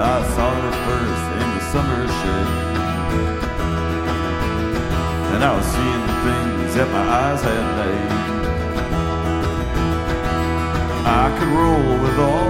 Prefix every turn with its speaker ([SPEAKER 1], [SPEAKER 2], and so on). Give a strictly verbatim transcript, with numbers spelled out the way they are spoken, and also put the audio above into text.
[SPEAKER 1] I saw her first in the summer shade, and I was seeing things that my eyes had made. I could roll with all